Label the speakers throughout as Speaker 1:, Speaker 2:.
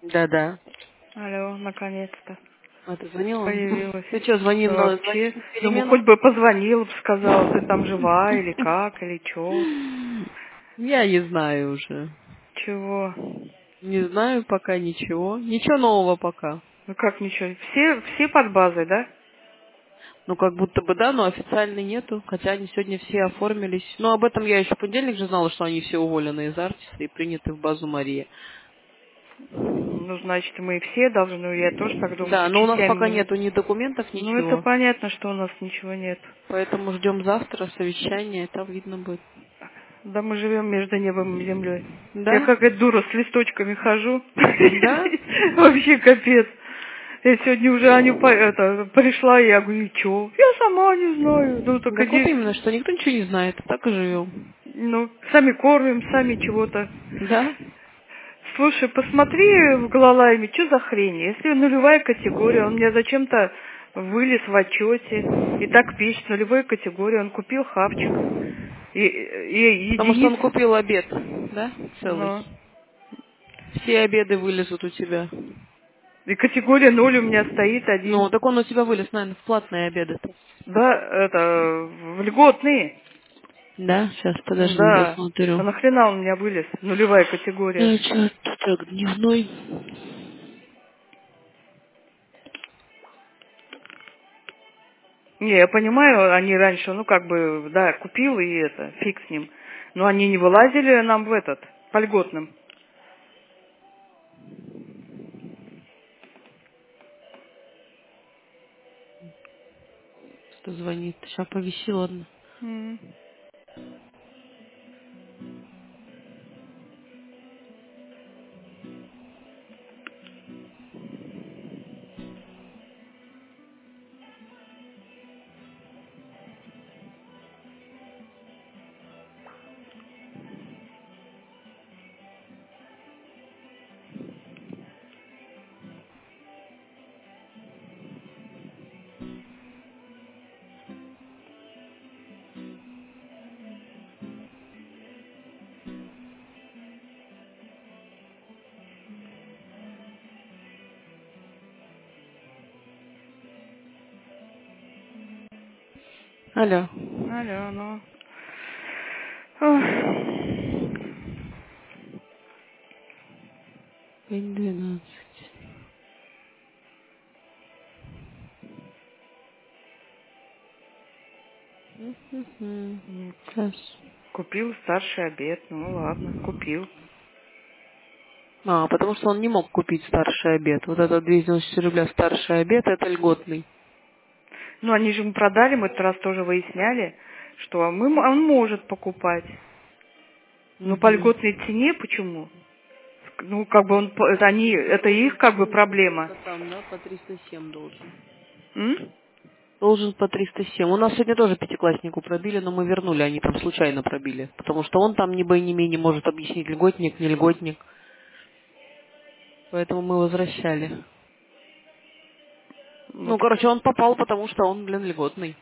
Speaker 1: Да-да.
Speaker 2: Алло, наконец-то.
Speaker 1: А ты звонила?
Speaker 2: Появилась.
Speaker 1: Ты что, звонил
Speaker 2: Ну,
Speaker 1: на
Speaker 2: вообще, думаю,
Speaker 1: перемену?
Speaker 2: хоть бы позвонила, бы сказала, ты там жива или как, или чё.
Speaker 1: Я не знаю уже.
Speaker 2: Чего?
Speaker 1: Не знаю пока ничего. Ничего нового пока.
Speaker 2: Ну как ничего? Все под базой, да?
Speaker 1: Ну, как будто бы да, но официально нету. Хотя они сегодня все оформились. Ну, об этом я еще в понедельник же знала, что они все уволены из Артиса и приняты в базу Мария.
Speaker 2: Ну, значит, мы все должны, ну, я тоже так думаю,
Speaker 1: Да,
Speaker 2: по
Speaker 1: но у нас
Speaker 2: частям
Speaker 1: пока
Speaker 2: менять.
Speaker 1: нету ни документов,
Speaker 2: Ну, это
Speaker 1: ничего.
Speaker 2: понятно, что у нас ничего нет.
Speaker 1: Поэтому ждем завтра совещание, там видно будет.
Speaker 2: Да мы живем между небом и землей. Я
Speaker 1: Да?
Speaker 2: как эта дура с листочками хожу.
Speaker 1: Да?
Speaker 2: Вообще капец. Я сегодня уже Аню пришла, и я говорю, и чё? Я сама не знаю. Ну, так
Speaker 1: Так вот
Speaker 2: иди,
Speaker 1: именно, что никто ничего не знает, так и живем.
Speaker 2: ну, сами кормим, сами чего-то.
Speaker 1: Да?
Speaker 2: Слушай, посмотри в Гололайме, что за хрень? Если нулевая категория, он мне зачем-то вылез в отчете. И так пишет, нулевая категория, он купил хавчик. И
Speaker 1: Потому что он
Speaker 2: единица.
Speaker 1: купил обед, да, целый.
Speaker 2: Ну.
Speaker 1: Все обеды вылезут у тебя.
Speaker 2: И категория ноль у меня стоит
Speaker 1: Ну,
Speaker 2: один.
Speaker 1: так он у тебя вылез, наверное, в платные обеды.
Speaker 2: Да, это, в льготные.
Speaker 1: Да, сейчас, подожди,
Speaker 2: Да. А
Speaker 1: посмотрю.
Speaker 2: нахрена он у меня вылез? Нулевая категория.
Speaker 1: Значит, так, дневной.
Speaker 2: Не, я понимаю, они раньше, ну, как бы, да, купил и это, фиг с ним. Но они не вылазили нам в этот, по льготным.
Speaker 1: Кто звонит? Сейчас повиси, ладно.
Speaker 2: М.
Speaker 1: Алло.
Speaker 2: Алло, ну. Ох.
Speaker 1: 5:12.
Speaker 2: М,
Speaker 1: Сейчас.
Speaker 2: Купил старший обед, ну ладно, купил.
Speaker 1: А, потому что он не мог купить старший обед. Вот этот 294 рубля старший обед, это льготный.
Speaker 2: Ну, они же ему продали, мы этот раз тоже выясняли, что он может покупать. Но по
Speaker 1: Угу.
Speaker 2: льготной цене почему? Ну, как бы это их как бы проблема.
Speaker 1: Там, да, по 307 должен.
Speaker 2: М?
Speaker 1: Должен по 307. У нас сегодня тоже пятикласснику пробили, но мы вернули, они там случайно пробили. Потому что он там ни бы и ни менее может объяснить, льготник, не льготник. Поэтому мы возвращали.
Speaker 2: Ну,
Speaker 1: Ну,
Speaker 2: так,
Speaker 1: короче, он попал, потому что он, блин, льготный.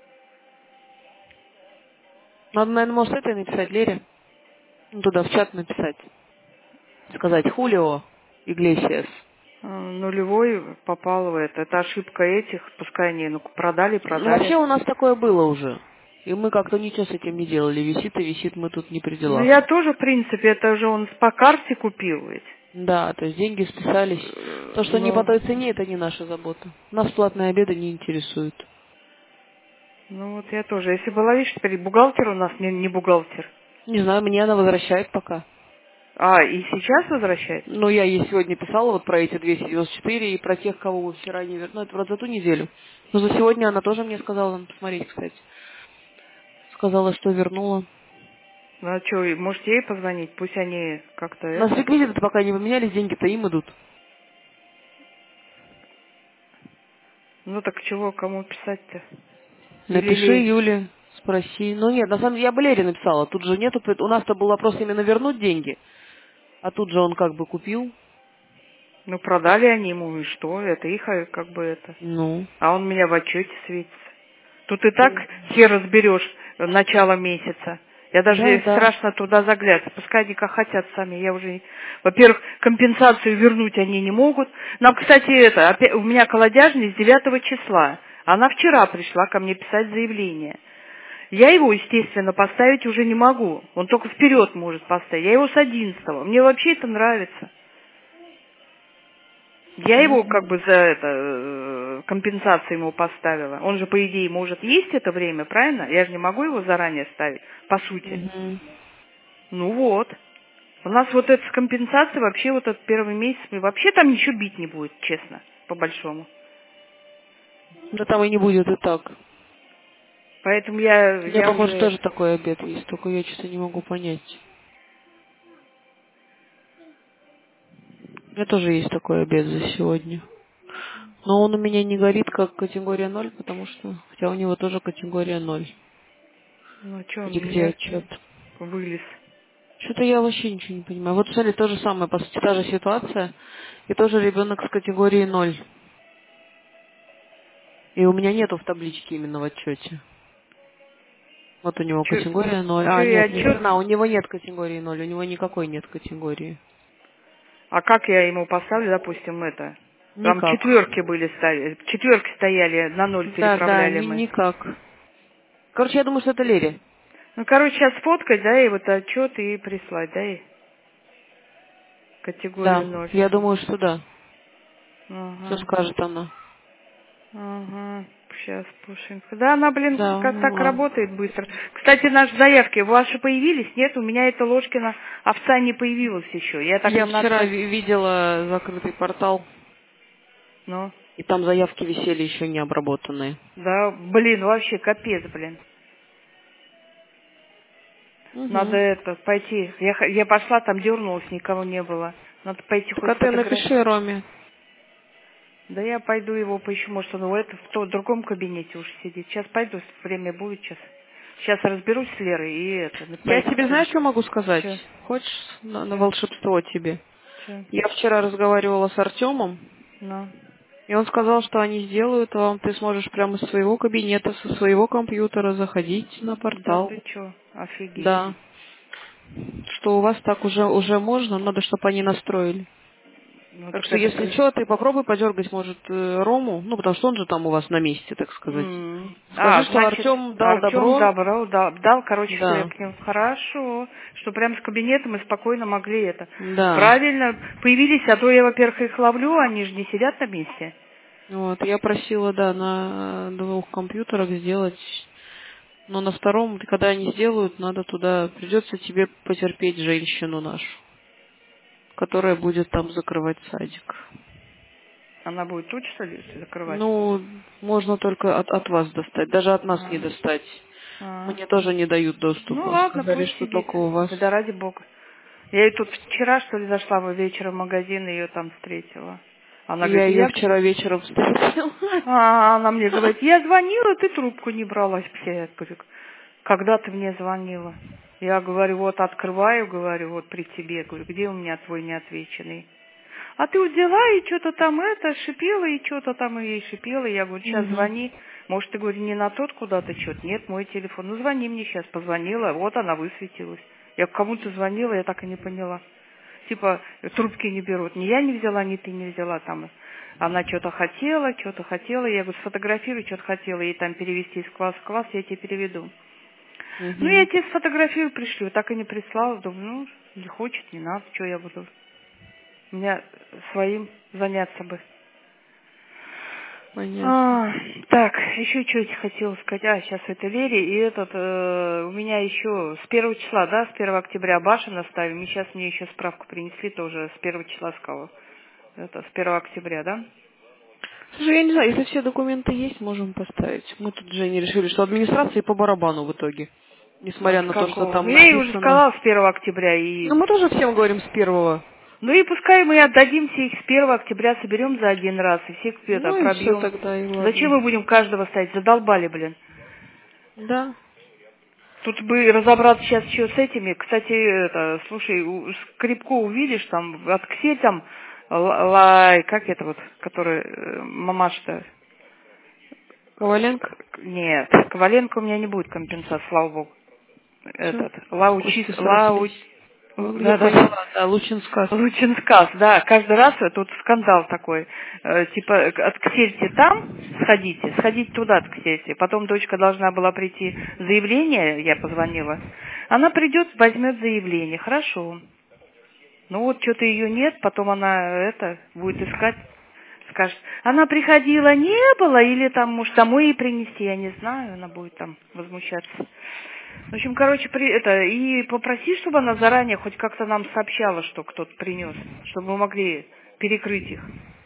Speaker 1: Надо, наверное, может, это написать Лере. Ну, туда в чат написать. Сказать Хулио Иглесиас.
Speaker 2: нулевой попал в это. Это ошибка этих, пускай они продали,
Speaker 1: Ну, вообще
Speaker 2: продали.
Speaker 1: у нас такое было уже. И мы как-то ничего с этим не делали. Висит и висит, мы тут не при
Speaker 2: Ну,
Speaker 1: делах.
Speaker 2: я тоже, в принципе, это же он по карте купил ведь.
Speaker 1: Да, то есть деньги списались. То, что не по
Speaker 2: Ну,
Speaker 1: той цене, это не наша забота. Нас платные обеды не интересуют.
Speaker 2: ну вот я тоже. Если была, видишь, теперь бухгалтер у нас не бухгалтер.
Speaker 1: Не знаю, мне она возвращает пока.
Speaker 2: А, и сейчас возвращает?
Speaker 1: Ну, я ей сегодня писала вот про эти 294 и про тех, кого вы вчера не вернули. Ну, это вроде за ту неделю. Но за сегодня она тоже мне сказала, надо посмотреть, кстати. Сказала, что вернула.
Speaker 2: Ну, а что, можете ей позвонить? Пусть они как-то
Speaker 1: У нас
Speaker 2: это...
Speaker 1: реквизиты пока не поменялись, деньги-то им идут.
Speaker 2: Ну, так чего, кому писать-то?
Speaker 1: Напиши
Speaker 2: Или...
Speaker 1: Юле, спроси. Ну нет, на самом деле я бы Лере написала. Тут же нету, у нас-то был вопрос именно вернуть деньги. А тут же он как бы купил.
Speaker 2: Ну, продали они ему, и что? Это их, как бы это...
Speaker 1: Ну.
Speaker 2: А он у меня в отчете светится. Тут и так хер разберешь начало месяца. Я даже страшно туда заглядывать. Пускай они как хотят сами. Я уже, во-первых, компенсацию вернуть они не могут. Нам, кстати, у меня колодяжный с 9 числа. Она вчера пришла ко мне писать заявление. Я его, естественно, поставить уже не могу. Он только вперед может поставить. Я его с 11-го. Мне вообще это нравится. Я его как бы за компенсацию ему поставила. Он же, по идее, может есть это время, правильно? Я же не могу его заранее ставить, по сути. Ну вот. У нас вот эта компенсация вообще вот этот первый месяц, вообще там ничего бить не будет, честно, по-большому.
Speaker 1: Да там и не будет и так.
Speaker 2: Поэтому я
Speaker 1: похоже,
Speaker 2: уже...
Speaker 1: тоже такой обед есть, только я что-то не могу понять. У меня тоже есть такой обед за сегодня. Но он у меня не горит как категория 0, потому что... Хотя у него тоже категория 0.
Speaker 2: Ну, что он
Speaker 1: И где
Speaker 2: меня
Speaker 1: отчет?
Speaker 2: вылез?
Speaker 1: Что-то я вообще ничего не понимаю. Вот, смотри, то же самое, по сути, та же ситуация. И тоже ребенок с категории 0. И у меня нету в табличке именно в отчете. Вот у него категория 0. А,
Speaker 2: я
Speaker 1: нет, не верно, у него нет категории 0, у него никакой нет категории.
Speaker 2: А как я ему поставлю, допустим, это? Там
Speaker 1: Никак.
Speaker 2: четверки стояли, на 0 переправляли мы.
Speaker 1: Никак. Короче, я думаю, что это Лере.
Speaker 2: Ну, короче, сейчас сфоткать, да, и вот отчет и прислать, да, и категорию 0.
Speaker 1: Я думаю, что да.
Speaker 2: Ага.
Speaker 1: Что скажет она.
Speaker 2: Ага. Сейчас, Пушинка. Да, она, как так
Speaker 1: ладно.
Speaker 2: работает быстро. Кстати, наши заявки ваши появились? Нет, у меня эта Ложкина овца не появилась еще. Я
Speaker 1: вчера видела закрытый портал.
Speaker 2: Ну?
Speaker 1: И там заявки висели еще не обработанные.
Speaker 2: Да, вообще капец, Надо пойти. Я пошла, там дернулась, никого не было. Надо пойти хоть
Speaker 1: фотографировать. Напиши Роме.
Speaker 2: Да я пойду его поищу, может он в другом кабинете уж сидит. Сейчас пойду, время будет сейчас. Сейчас разберусь с Лерой и
Speaker 1: Я тебе знаешь, что могу сказать?
Speaker 2: Че?
Speaker 1: Хочешь на волшебство тебе?
Speaker 2: Че?
Speaker 1: Я вчера разговаривала с Артемом.
Speaker 2: Ну?
Speaker 1: И он сказал, что они сделают вам, ты сможешь прямо из своего кабинета, со своего компьютера заходить на портал.
Speaker 2: Да ты чё? Офигеть.
Speaker 1: Да. Что у вас так уже можно, надо, чтобы они настроили.
Speaker 2: Ну,
Speaker 1: Так что, если что, ты попробуй подергать, может, Рому, потому что он же там у вас на месте, так сказать. Скажи, что
Speaker 2: значит,
Speaker 1: Артем дал добро.
Speaker 2: Дал, короче, что я
Speaker 1: Да.
Speaker 2: к нему. Хорошо, что прямо с кабинета мы спокойно могли это.
Speaker 1: Да.
Speaker 2: Правильно, появились, а то я, во-первых, их ловлю, они же не сидят на месте.
Speaker 1: Вот, я просила, на 2 компьютерах сделать, но на втором, когда они сделают, надо туда, придется тебе потерпеть женщину нашу, которая будет там закрывать садик.
Speaker 2: Она будет тут, что ли, закрывать?
Speaker 1: Можно только от вас достать, даже от нас не достать. Мне тоже не дают доступа.
Speaker 2: Ну ладно,
Speaker 1: Сказали,
Speaker 2: пусть
Speaker 1: что
Speaker 2: сидит.
Speaker 1: только у вас.
Speaker 2: Да ради бога. Я и тут вчера, что ли, зашла вечером в магазин и ее там встретила. Она
Speaker 1: Я
Speaker 2: говорит,
Speaker 1: ее вчера вечером встретила.
Speaker 2: Она мне говорит, я звонила, ты трубку не брала. Я говорю, когда ты мне звонила? Я говорю, вот открываю, говорю, вот при тебе. Говорю, где у меня твой неотвеченный? А ты взяла и что-то там шипела, и что-то там ей шипела. Я говорю, сейчас звони. Может, ты, говорю, не на тот куда-то что-то? Нет, мой телефон. Ну, звони мне сейчас. Позвонила, вот она высветилась. Я кому-то звонила, я так и не поняла. Типа, трубки не берут. Ни я не взяла, ни ты не взяла там. Она что-то хотела. Я говорю, сфотографируй, что-то хотела ей там перевести из класса в класс, я тебе переведу. Ну, я тебе сфотографирую, пришлю. Так и не прислала. Думаю, не хочет, не надо, что я буду. У меня своим заняться бы.
Speaker 1: Понятно.
Speaker 2: Так, еще что я хотела сказать. Сейчас это Лере. И у меня еще с 1 числа, да, с 1 октября Башина ставим. И сейчас мне еще справку принесли тоже с 1 числа сказала. Это с 1 октября, да?
Speaker 1: Слушай, я не знаю, если все документы есть, можем поставить. Мы тут же не решили, что администрации по барабану в итоге. Несмотря на то, что там
Speaker 2: Я ей уже сказала с 1 октября.
Speaker 1: Мы тоже всем говорим с 1.
Speaker 2: Ну и пускай мы отдадим все их с 1 октября, соберем за один раз и всех пробьем.
Speaker 1: И все тогда, и ладно.
Speaker 2: Зачем мы будем каждого ставить? Задолбали,
Speaker 1: Да.
Speaker 2: Тут бы разобраться сейчас еще с этими. Кстати, слушай, Скрипко увидишь, там, от Ксель там, как это вот, который, мамаша-то?
Speaker 1: Коваленко?
Speaker 2: Нет, Коваленко у меня не будет компенсации, слава богу. этот,
Speaker 1: Кости срослись. Я
Speaker 2: да,
Speaker 1: поняла, да, Лучинсказ.
Speaker 2: Лучинсказ, да, каждый раз тут скандал такой, типа, отксельте там, сходите туда отксельте. Потом дочка должна была прийти, заявление, я позвонила, она придет, возьмет заявление, хорошо. Ну вот что-то ее нет, потом она будет искать, скажет, она приходила, не было, или там, может, домой ей принести, я не знаю, она будет там возмущаться. В общем, короче, и попроси, чтобы она заранее хоть как-то нам сообщала, что кто-то принес, чтобы мы могли перекрыть их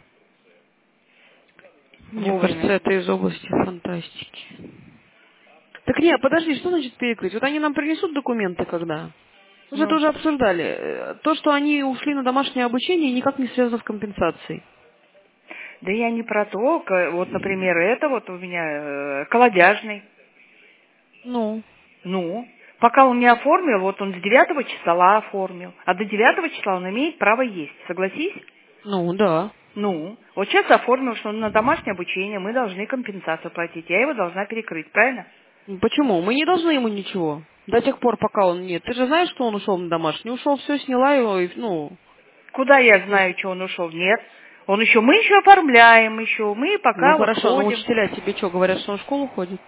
Speaker 1: Мне кажется,
Speaker 2: вовремя.
Speaker 1: это из области фантастики. Так нет, подожди, что значит перекрыть? Вот они нам принесут документы когда? Мы же это
Speaker 2: Ну,
Speaker 1: уже обсуждали. То, что они ушли на домашнее обучение, никак не связано с компенсацией.
Speaker 2: да я не про то, вот, например, это вот у меня колодяжный.
Speaker 1: Ну,
Speaker 2: Ну, пока он не оформил, вот он с 9 числа оформил, а до 9 числа он имеет право есть, согласись?
Speaker 1: ну, да.
Speaker 2: Ну, вот сейчас оформил, что он на домашнее обучение, мы должны компенсацию платить, я его должна перекрыть, правильно?
Speaker 1: Почему? Мы не должны ему ничего. До тех пор, пока он нет. Ты же знаешь, что он ушел на домашний? Ушел, все, сняла его, и, ну...
Speaker 2: Куда я знаю, что он ушел? Нет. Мы еще оформляем, мы
Speaker 1: Ну,
Speaker 2: пока вот
Speaker 1: хорошо, но
Speaker 2: ходим.
Speaker 1: учителя тебе что, говорят, что он в школу ходит?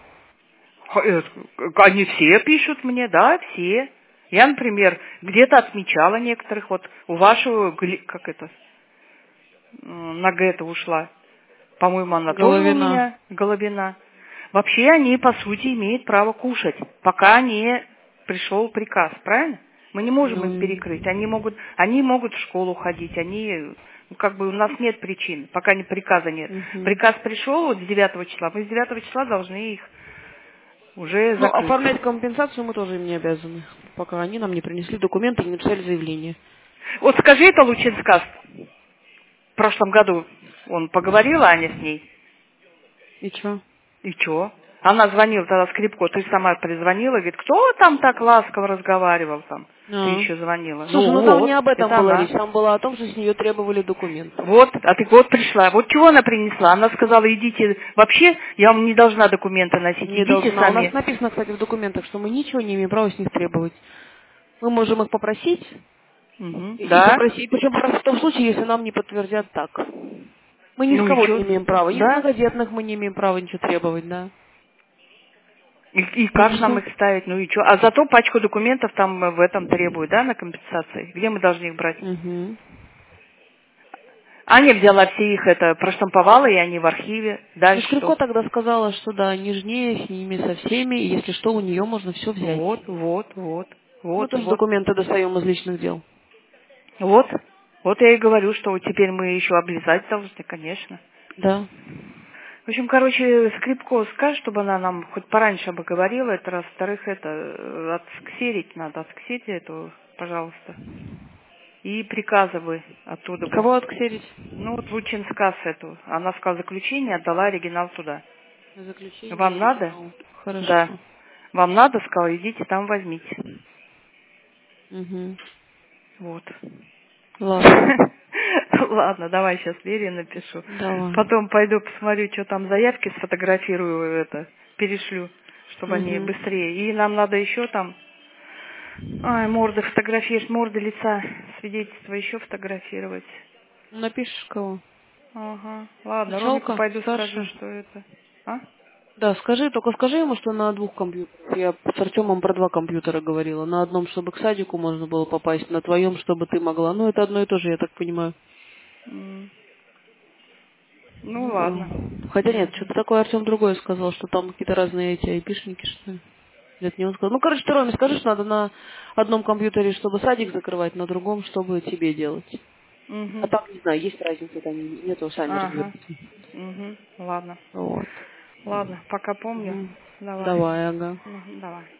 Speaker 2: Они все пишут мне, да, все. Я, например, где-то отмечала некоторых, вот у вашего, на Г-то ушла. По-моему, она тоже у
Speaker 1: Головина.
Speaker 2: меня, Головина. Вообще они, по сути, имеют право кушать, пока не пришел приказ, правильно? Мы не можем им
Speaker 1: Ну,
Speaker 2: перекрыть. Они могут в школу ходить, у нас нет причин, пока приказа нет.
Speaker 1: мгм.
Speaker 2: Приказ пришел вот с 9 числа, мы с 9 числа должны их уже
Speaker 1: Ну,
Speaker 2: закрыть.
Speaker 1: оформлять компенсацию мы тоже им не обязаны, пока они нам не принесли документы и не написали заявление.
Speaker 2: Вот скажи это Лучинсказ. В прошлом году он поговорила, Аня с ней.
Speaker 1: И что?
Speaker 2: И чё? Она звонила тогда Скрипко, ты сама перезвонила, говорит, кто там так ласково разговаривал там? Ты еще звонила.
Speaker 1: Слушай,
Speaker 2: Ну
Speaker 1: ну там не
Speaker 2: вот,
Speaker 1: об этом
Speaker 2: это
Speaker 1: была речь,
Speaker 2: она.
Speaker 1: там было о том, что с нее требовали документы.
Speaker 2: Вот, а ты вот пришла. Вот чего она принесла? Она сказала, идите, вообще, я вам не должна документы носить,
Speaker 1: Не
Speaker 2: идите
Speaker 1: должна. У нас
Speaker 2: сами.
Speaker 1: написано, кстати, в документах, что мы ничего не имеем права с них требовать. Мы можем их попросить,
Speaker 2: Мгм,
Speaker 1: и
Speaker 2: да.
Speaker 1: попросить, причем попросить в том случае, если нам не подтвердят так. Мы ни с
Speaker 2: Ну и
Speaker 1: кого не
Speaker 2: чё?
Speaker 1: имеем права, ни с
Speaker 2: Да.
Speaker 1: многодетных мы не имеем права ничего требовать, да.
Speaker 2: И
Speaker 1: Вот и
Speaker 2: как нам
Speaker 1: все.
Speaker 2: их ставить? Ну и чё? А зато пачку документов там в этом требуют, да, на компенсации. Где мы должны их брать?
Speaker 1: Угу.
Speaker 2: Аня взяла все их, проштамповала, и они в архиве.
Speaker 1: Ну,
Speaker 2: Дальше
Speaker 1: Скрипко
Speaker 2: что?
Speaker 1: тогда сказала, что да, нежнее с ними, со всеми, и если что, у нее можно все взять.
Speaker 2: Вот, вот, вот,
Speaker 1: Мы
Speaker 2: вот,
Speaker 1: тоже
Speaker 2: вот,
Speaker 1: документы достаем из личных дел.
Speaker 2: вот. Вот я и говорю, что вот теперь мы еще облизать должны, конечно.
Speaker 1: Да.
Speaker 2: В общем, короче, Скрипко скажет, чтобы она нам хоть пораньше бы говорила, это раз. Во-вторых, отсксерить надо, отсксерить эту, пожалуйста. И приказы бы оттуда бы.
Speaker 1: Кого отксерить?
Speaker 2: Ну, вот Лучин сказ эту. Она сказала заключение, отдала оригинал туда.
Speaker 1: Заключение,
Speaker 2: Вам надо?
Speaker 1: оригинал.
Speaker 2: Да.
Speaker 1: Хорошо.
Speaker 2: Вам надо, сказала, идите там возьмите.
Speaker 1: Угу.
Speaker 2: Вот.
Speaker 1: Ладно.
Speaker 2: Ладно, давай сейчас Вере напишу.
Speaker 1: Давай.
Speaker 2: Потом пойду посмотрю, что там заявки, сфотографирую перешлю, чтобы они
Speaker 1: Угу.
Speaker 2: быстрее. И нам надо еще там, морды фотографировать, морды лица, свидетельства еще фотографировать.
Speaker 1: Напишешь кого?
Speaker 2: Ага. Ладно, Ромику
Speaker 1: Пчелка,
Speaker 2: пойду скажу,
Speaker 1: старшая.
Speaker 2: что это. А?
Speaker 1: Да, только скажи ему, что на 2 компьютерах. Я с Артемом про 2 компьютера говорила. На одном, чтобы к садику можно было попасть, на твоем, чтобы ты могла. Ну, это одно и то же, я так понимаю.
Speaker 2: М. Ну, ладно.
Speaker 1: Хотя нет,
Speaker 2: Мгм.
Speaker 1: что-то такое Артем другое сказал, что там какие-то разные эти айпишники, что ли. Нет, не он сказал. Ну, короче, ты Роме скажи, что надо на одном компьютере, чтобы садик закрывать, на другом, чтобы тебе делать. А
Speaker 2: Мгм.
Speaker 1: там, не знаю, есть разница, там нету, сами
Speaker 2: Ага.
Speaker 1: разберутся.
Speaker 2: Мгм. Ладно.
Speaker 1: Вот.
Speaker 2: Ладно, пока помню.
Speaker 1: Мгм.
Speaker 2: Давай.
Speaker 1: Давай, ага.
Speaker 2: Ну, давай.